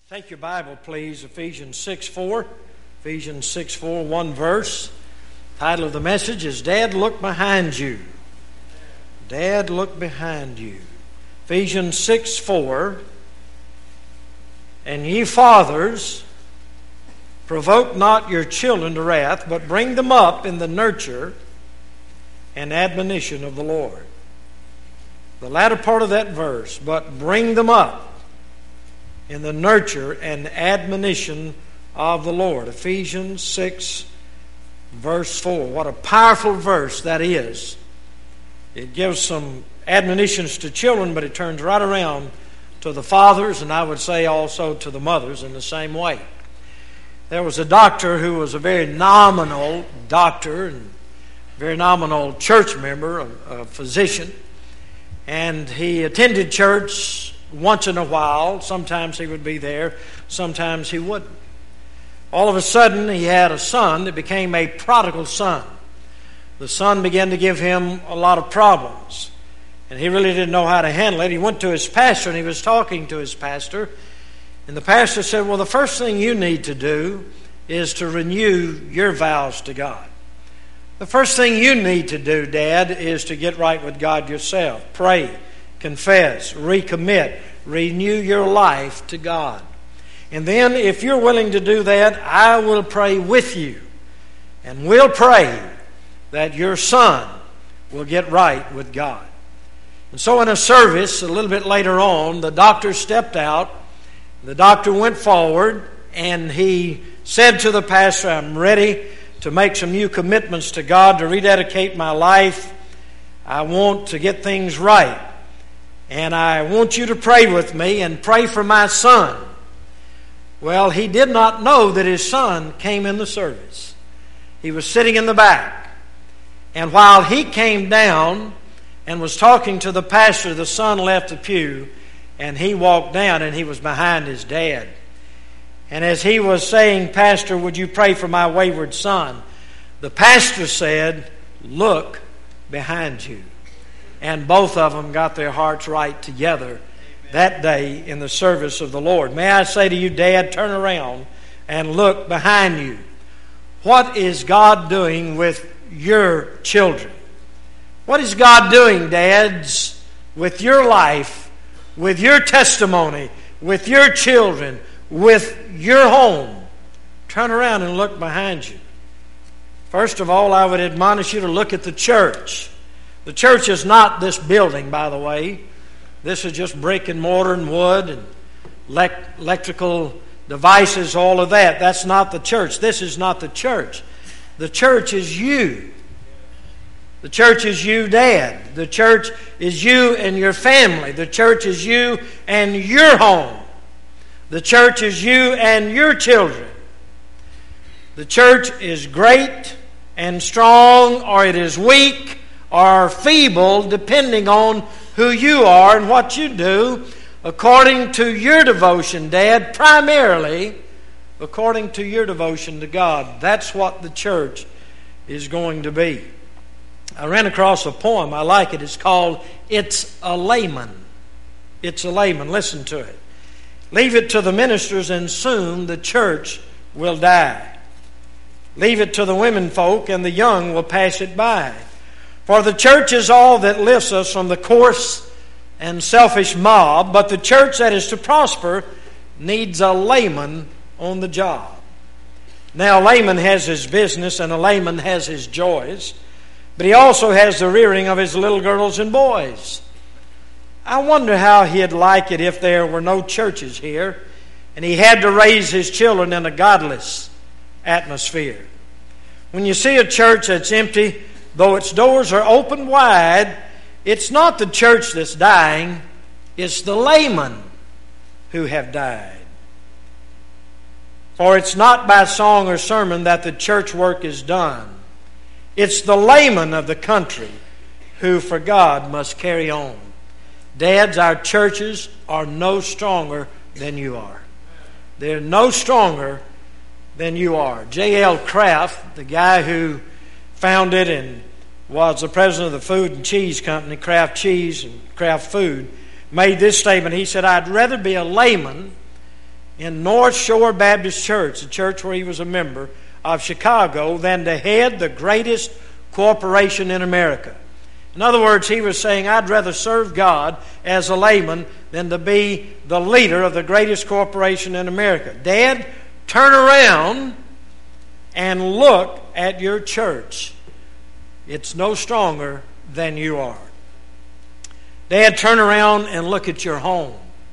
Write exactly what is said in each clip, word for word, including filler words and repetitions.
Take your Bible, please, Ephesians six four. Ephesians six four, one verse. Title of the message is Dad, Look Behind You. Dad, look behind you. Ephesians six four. And ye fathers, provoke not your children to wrath, but bring them up in the nurture and admonition of the Lord. The latter part of that verse, but bring them up in the nurture and admonition of the Lord. Ephesians six, verse four. What a powerful verse that is. It gives some admonitions to children, but it turns right around to the fathers, and I would say also to the mothers in the same way. There was a doctor who was a very nominal doctor, and very nominal church member, a, a physician, and he attended church once in a while. Sometimes he would be there, sometimes he wouldn't. All of a sudden, he had a son that became a prodigal son. The son began to give him a lot of problems, and he really didn't know how to handle it. He went to his pastor, and he was talking to his pastor, and the pastor said, well, the first thing you need to do is to renew your vows to God. The first thing you need to do, Dad, is to get right with God yourself. Pray, confess, recommit, renew your life to God. And then if you're willing to do that, I will pray with you. And we'll pray that your son will get right with God. And so in a service a little bit later on, the doctor stepped out. The doctor went forward and he said to the pastor, I'm ready to make some new commitments to God, to rededicate my life. I want to get things right. And I want you to pray with me and pray for my son. Well, he did not know that his son came in the service. He was sitting in the back. And while he came down and was talking to the pastor, the son left the pew and he walked down and he was behind his dad. And as he was saying, Pastor, would you pray for my wayward son? The pastor said, look behind you. And both of them got their hearts right together that day in the service of the Lord. May I say to you, Dad, turn around and look behind you. What is God doing with your children? What is God doing, dads, with your life, with your testimony, with your children, with your home? Turn around and look behind you. First of all, I would admonish you to look at the church. The church is not this building, by the way. This is just brick and mortar and wood and electrical devices, all of that. That's not the church. This is not the church. The church is you. The church is you, Dad. The church is you and your family. The church is you and your home. The church is you and your children. The church is great and strong, or it is weak or feeble, depending on who you are and what you do, according to your devotion, Dad, primarily according to your devotion to God. That's what the church is going to be. I ran across a poem. I like it. It's called It's a Layman. It's a Layman. Listen to it. Leave it to the ministers and soon the church will die. Leave it to the women folk and the young will pass it by. For the church is all that lifts us from the coarse and selfish mob, but the church that is to prosper needs a layman on the job. Now, a layman has his business and a layman has his joys, but he also has the rearing of his little girls and boys. I wonder how he'd like it if there were no churches here and he had to raise his children in a godless atmosphere. When you see a church that's empty, though its doors are open wide, it's not the church that's dying, it's the laymen who have died. For it's not by song or sermon that the church work is done. It's the laymen of the country who for God must carry on. Dads, our churches are no stronger than you are. They're no stronger than you are. J L Kraft, the guy who founded and was the president of the food and cheese company, Kraft Cheese and Kraft Food, made this statement. He said, I'd rather be a layman in North Shore Baptist Church, the church where he was a member of Chicago, than to head the greatest corporation in America. In other words, he was saying, I'd rather serve God as a layman than to be the leader of the greatest corporation in America. Dad, turn around and look at your church. It's no stronger than you are. Dad, turn around and look at your home.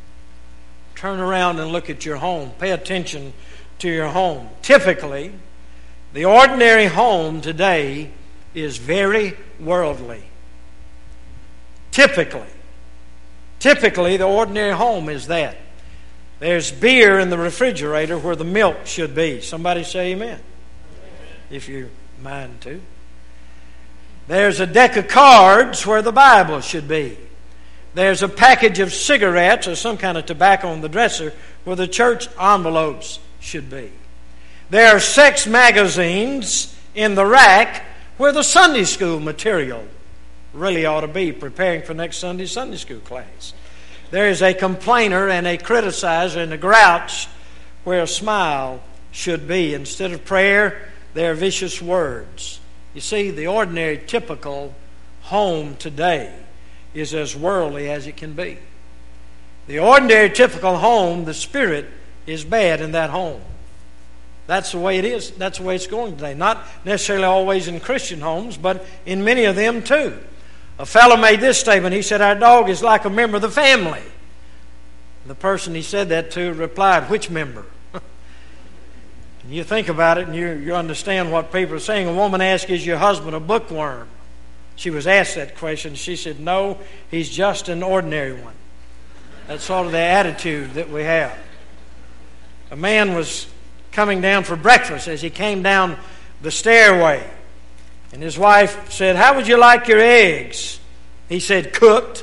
Turn around and look at your home. Pay attention to your home. Typically, the ordinary home today is very worldly. Typically. Typically, the ordinary home is that. There's beer in the refrigerator where the milk should be. Somebody say amen. Amen. If you mind to. There's a deck of cards where the Bible should be. There's a package of cigarettes or some kind of tobacco on the dresser where the church envelopes should be. There are sex magazines in the rack where the Sunday school material really ought to be, preparing for next Sunday's Sunday school class. There is a complainer and a criticizer and a grouch where a smile should be. Instead of prayer, there are vicious words. You see, the ordinary, typical home today is as worldly as it can be. The ordinary, typical home, the spirit is bad in that home. That's the way it is. That's the way it's going today. Not necessarily always in Christian homes, but in many of them too. A fellow made this statement. He said, our dog is like a member of the family. The person he said that to replied, which member? And you think about it and you, you understand what people are saying. A woman asked, is your husband a bookworm? She was asked that question. She said, no, he's just an ordinary one. That's sort of the attitude that we have. A man was coming down for breakfast as he came down the stairway. And his wife said, how would you like your eggs? He said, cooked.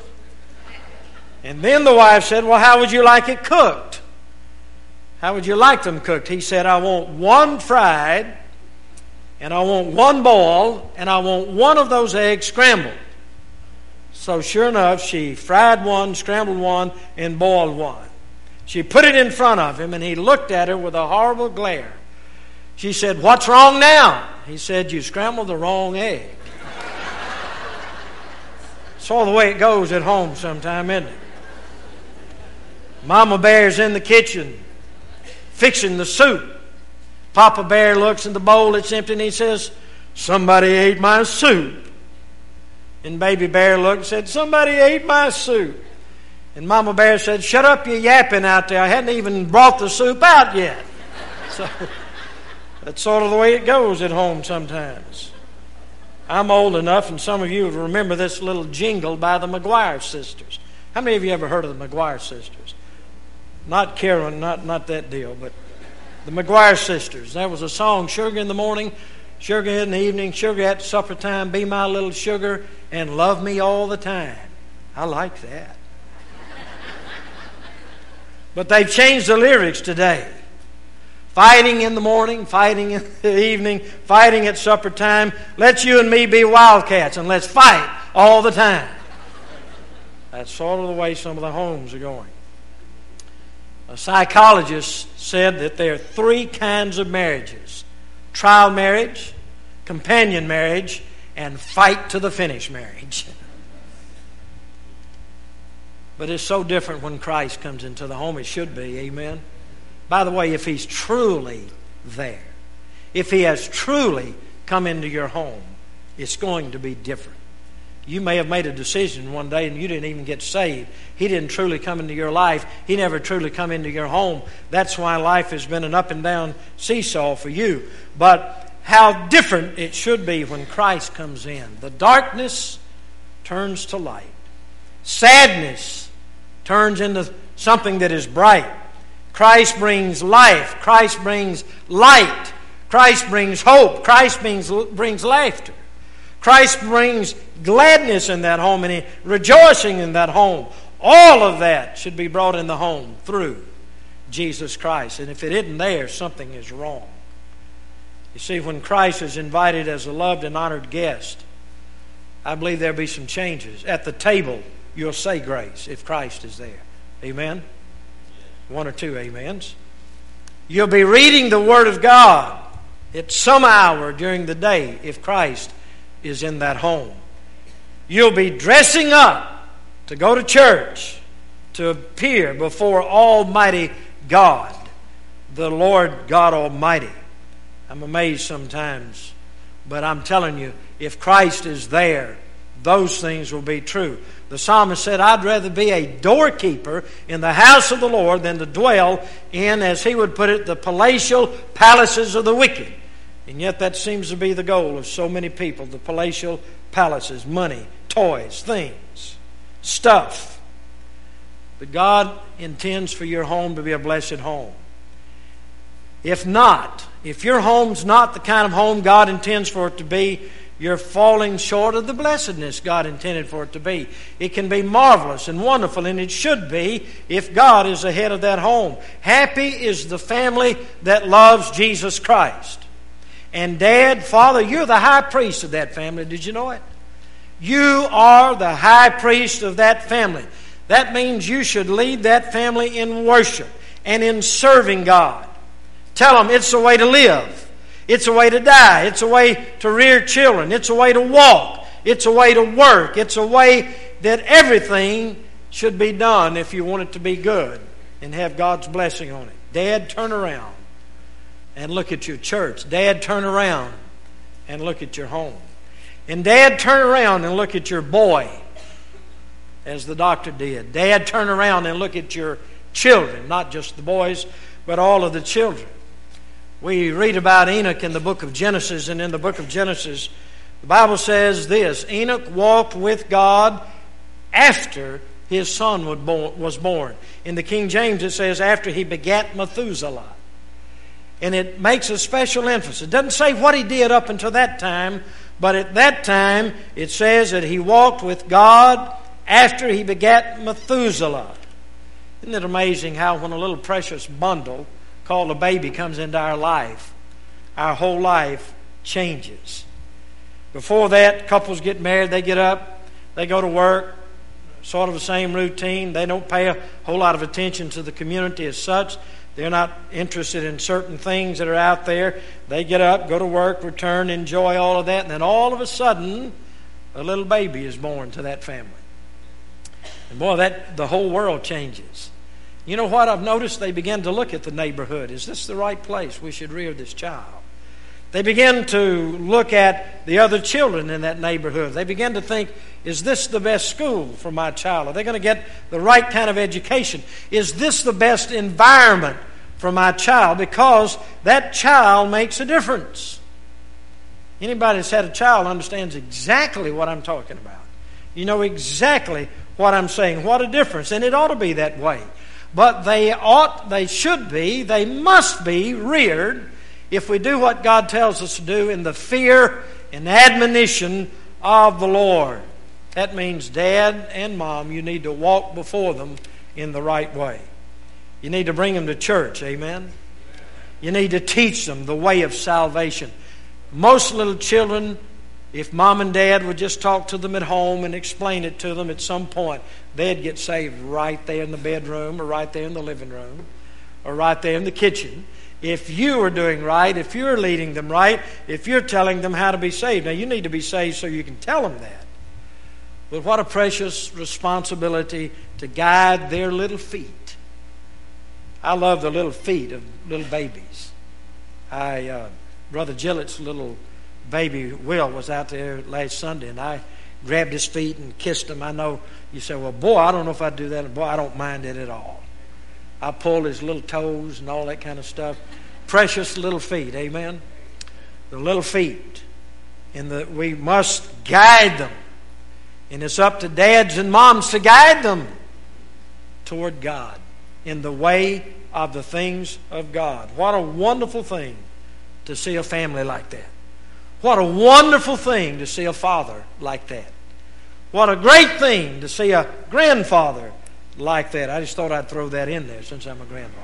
And then the wife said, well, how would you like it cooked? How would you like them cooked? He said, I want one fried, and I want one boiled, and I want one of those eggs scrambled. So sure enough, she fried one, scrambled one, and boiled one. She put it in front of him, and he looked at her with a horrible glare. She said, what's wrong now? He said, you scrambled the wrong egg. It's all the way it goes at home sometime, isn't it? Mama Bear's in the kitchen fixing the soup. Papa Bear looks in the bowl, it's empty, and he says, somebody ate my soup. And Baby Bear looked and said, somebody ate my soup. And Mama Bear said, shut up, you yapping out there. I hadn't even brought the soup out yet. So that's sort of the way it goes at home sometimes. I'm old enough, and some of you will remember this little jingle by the McGuire sisters. How many of you ever heard of the McGuire sisters? Not Carolyn, not, not that deal, but the McGuire sisters. That was a song, sugar in the morning, sugar in the evening, sugar at supper time, be my little sugar, and love me all the time. I like that. But they've changed the lyrics today. Fighting in the morning, fighting in the evening, fighting at supper time. Let's you and me be wildcats and let's fight all the time. That's sort of the way some of the homes are going. A psychologist said that there are three kinds of marriages: trial marriage, companion marriage, and fight to the finish marriage. But it's so different when Christ comes into the home. It should be, amen? By the way, if He's truly there, if He has truly come into your home, it's going to be different. You may have made a decision one day and you didn't even get saved. He didn't truly come into your life. He never truly come into your home. That's why life has been an up and down seesaw for you. But how different it should be when Christ comes in. The darkness turns to light. Sadness turns into something that is bright. Christ brings life. Christ brings light. Christ brings hope. Christ brings, brings laughter. Christ brings gladness in that home and rejoicing in that home. All of that should be brought in the home through Jesus Christ. And if it isn't there, something is wrong. You see, when Christ is invited as a loved and honored guest, I believe there'll be some changes. At the table, you'll say grace if Christ is there. Amen? One or two amens. You'll be reading the Word of God at some hour during the day if Christ is in that home. You'll be dressing up to go to church, to appear before Almighty God, the Lord God Almighty. I'm amazed sometimes, but I'm telling you, if Christ is there, those things will be true. The psalmist said, I'd rather be a doorkeeper in the house of the Lord than to dwell in, as he would put it, the palatial palaces of the wicked. And yet that seems to be the goal of so many people, the palatial palaces, money, toys, things, stuff. But God intends for your home to be a blessed home. If not, if your home's not the kind of home God intends for it to be, you're falling short of the blessedness God intended for it to be. It can be marvelous and wonderful, and it should be if God is the head of that home. Happy is the family that loves Jesus Christ. And Dad, Father, you're the high priest of that family. Did you know it? You are the high priest of that family. That means you should lead that family in worship and in serving God. Tell them it's the way to live. It's a way to die. It's a way to rear children. It's a way to walk. It's a way to work. It's a way that everything should be done if you want it to be good and have God's blessing on it. Dad, turn around and look at your church. Dad, turn around and look at your home. And Dad, turn around and look at your boy, as the doctor did. Dad, turn around and look at your children, not just the boys, but all of the children. We read about Enoch in the book of Genesis, and in the book of Genesis, the Bible says this: Enoch walked with God after his son was born. In the King James it says, after he begat Methuselah. And it makes a special emphasis. It doesn't say what he did up until that time, but at that time it says that he walked with God after he begat Methuselah. Isn't it amazing how when a little precious bundle called a baby comes into our life, our whole life changes. Before that, couples get married, they get up, they go to work, sort of the same routine. They don't pay a whole lot of attention to the community as such. They're not interested in certain things that are out there. They get up, go to work, return, enjoy all of that, and then all of a sudden, a little baby is born to that family. And boy, that the whole world changes. You know what I've noticed? They begin to look at the neighborhood. Is this the right place we should rear this child? They begin to look at the other children in that neighborhood. They begin to think, is this the best school for my child? Are they going to get the right kind of education? Is this the best environment for my child? Because that child makes a difference. Anybody that's had a child understands exactly what I'm talking about. You know exactly what I'm saying. What a difference. And it ought to be that way. But they ought, they should be, they must be reared, if we do what God tells us to do, in the fear and admonition of the Lord. That means Dad and Mom, you need to walk before them in the right way. You need to bring them to church, amen? You need to teach them the way of salvation. Most little children, if Mom and Dad would just talk to them at home and explain it to them at some point, they'd get saved right there in the bedroom or right there in the living room or right there in the kitchen. If you are doing right, if you're leading them right, if you're telling them how to be saved. Now, you need to be saved so you can tell them that. But what a precious responsibility to guide their little feet. I love the little feet of little babies. I, uh, Brother Gillett's little baby Will was out there last Sunday, and I grabbed his feet and kissed him. I know you say, well, boy, I don't know if I'd do that. And boy, I don't mind it at all. I pulled his little toes and all that kind of stuff. Precious little feet, amen? The little feet. And the, we must guide them. And it's up to dads and moms to guide them toward God in the way of the things of God. What a wonderful thing to see a family like that. What a wonderful thing to see a father like that. What a great thing to see a grandfather like that. I just thought I'd throw that in there since I'm a grandfather.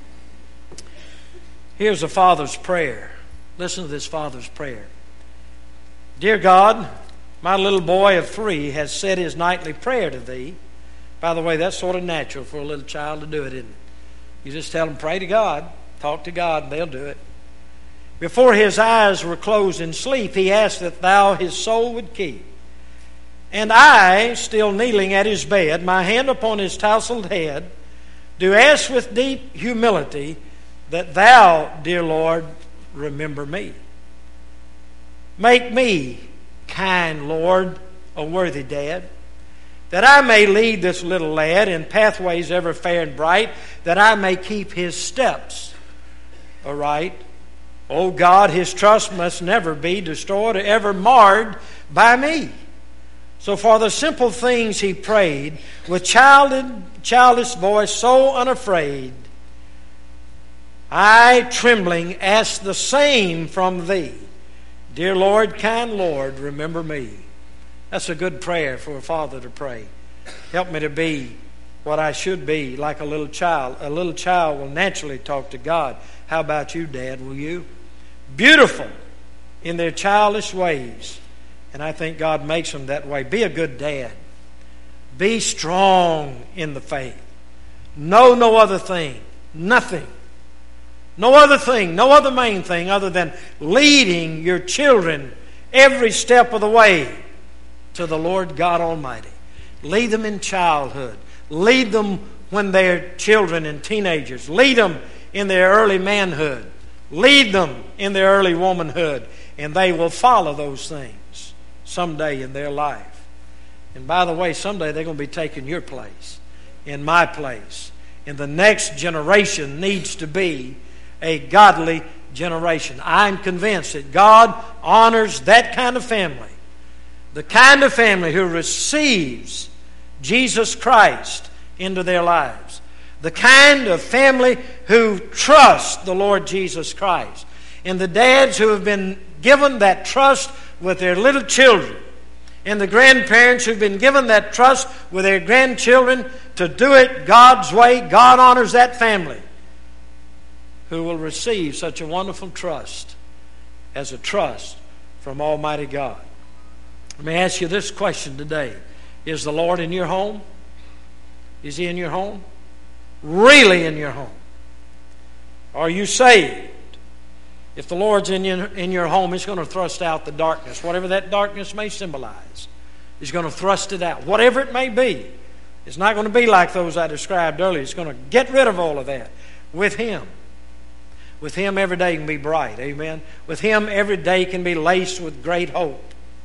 Here's a father's prayer. Listen to this father's prayer. Dear God, my little boy of three has said his nightly prayer to thee. By the way, that's sort of natural for a little child to do it, isn't it? You just tell him, pray to God. Talk to God and they'll do it. Before his eyes were closed in sleep, he asked that thou his soul would keep. And I, still kneeling at his bed, my hand upon his tousled head, do ask with deep humility that thou, dear Lord, remember me. Make me, kind Lord, a worthy dad, that I may lead this little lad in pathways ever fair and bright, that I may keep his steps aright. O God, his trust must never be destroyed or ever marred by me. So for the simple things he prayed, with childed, childish voice so unafraid, I, trembling, ask the same from thee. Dear Lord, kind Lord, remember me. That's a good prayer for a father to pray. Help me to be what I should be, like a little child. A little child will naturally talk to God. How about you, Dad? Will you? Beautiful in their childish ways. And I think God makes them that way. Be a good dad. Be strong in the faith. Know no other thing. Nothing. No other thing. No other main thing other than leading your children every step of the way to the Lord God Almighty. Lead them in childhood. Lead them when they're children and teenagers. Lead them in their early manhood. Lead them in their early womanhood. And they will follow those things someday in their life. And by the way, someday they're going to be taking your place, in my place. And the next generation needs to be a godly generation. I'm convinced that God honors that kind of family. The kind of family who receives Jesus Christ into their lives. The kind of family who trust the Lord Jesus Christ. And the dads who have been given that trust with their little children. And the grandparents who've been given that trust with their grandchildren to do it God's way. God honors that family who will receive such a wonderful trust as a trust from Almighty God. Let me ask you this question today. Is the Lord in your home? Is He in your home? Really in your home? Are you saved? If the Lord's in your, in your home, He's going to thrust out the darkness. Whatever that darkness may symbolize, He's going to thrust it out. Whatever it may be. It's not going to be like those I described earlier. It's going to get rid of all of that with Him. With Him, every day can be bright. Amen. With Him, every day can be laced with great hope.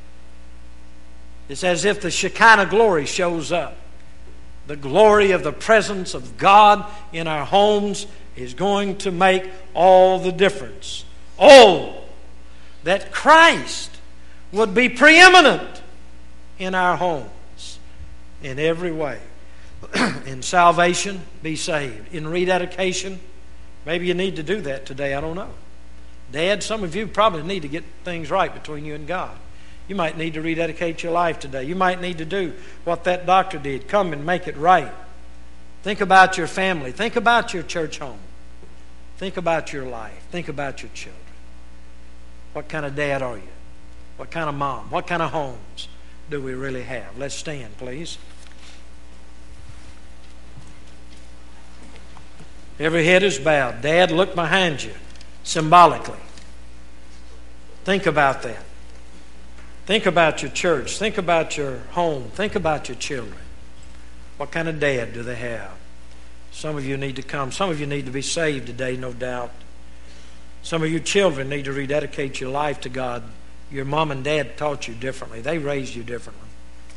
It's as if the Shekinah glory shows up. The glory of the presence of God in our homes is going to make all the difference. Oh, that Christ would be preeminent in our homes in every way. In salvation, be saved. In rededication, maybe you need to do that today. I don't know. Dad, some of you probably need to get things right between you and God. You might need to rededicate your life today. You might need to do what that doctor did. Come and make it right. Think about your family. Think about your church home. Think about your life. Think about your children. What kind of dad are you? What kind of mom? What kind of homes do we really have? Let's stand, please. Every head is bowed. Dad, look behind you symbolically. Think about that. Think about your church. Think about your home. Think about your children. What kind of dad do they have? Some of you need to come. Some of you need to be saved today, no doubt. Some of you children need to rededicate your life to God. Your mom and dad taught you differently. They raised you differently.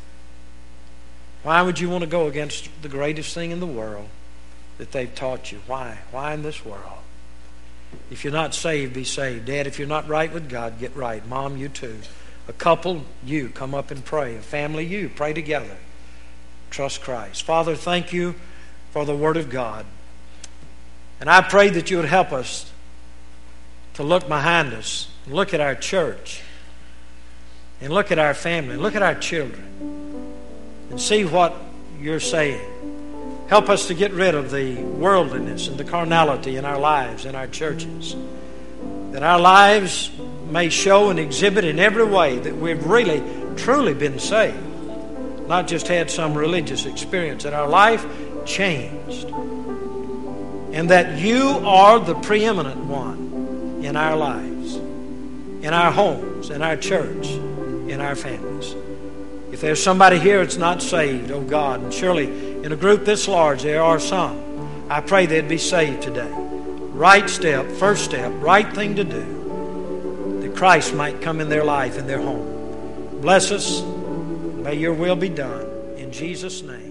Why would you want to go against the greatest thing in the world that they've taught you? Why? Why in this world? If you're not saved, be saved. Dad, if you're not right with God, get right. Mom, you too. A couple, you come up and pray. A family, you pray together. Trust Christ. Father, thank you for the Word of God. And I pray that you would help us to look behind us and look at our church and look at our family, look at our children and see what you're saying. Help us to get rid of the worldliness and the carnality in our lives, in our churches. That our lives may show and exhibit in every way that we've really, truly been saved. Not just had some religious experience. That our life changed. and that you are the preeminent one in our lives, in our homes, in our church, in our families. If there's somebody here that's not saved, oh God, and surely in a group this large there are some, I pray they'd be saved today. Right step, first step, right thing to do, that Christ might come in their life, in their home. Bless us. May your will be done. In Jesus' name.